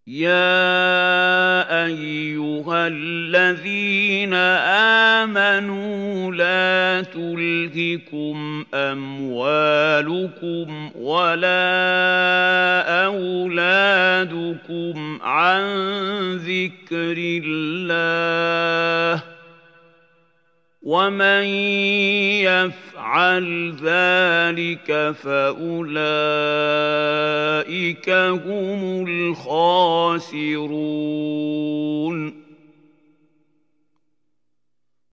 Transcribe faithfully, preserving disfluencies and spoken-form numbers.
يَا أَيُّهَا الَّذِينَ آمَنُوا لَا تُلْهِكُمْ أَمْوَالُكُمْ وَلَا أَوْلَادُكُمْ عَن ذِكْرِ اللَّهِ ۚ وَمَن يَفْعَلْ ذَٰلِكَ فَأُولَٰئِكَ هُمُ الْخَاسِرُونَ